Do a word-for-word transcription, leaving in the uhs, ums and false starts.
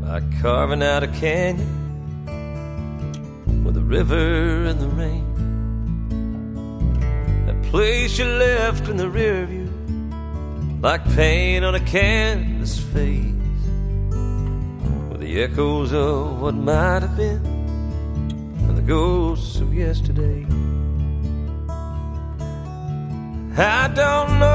like carving out a canyon with the river and the rain. That place you left in the rear view, like paint on a canvas face, with the echoes of what might have been and the ghosts of yesterday. I don't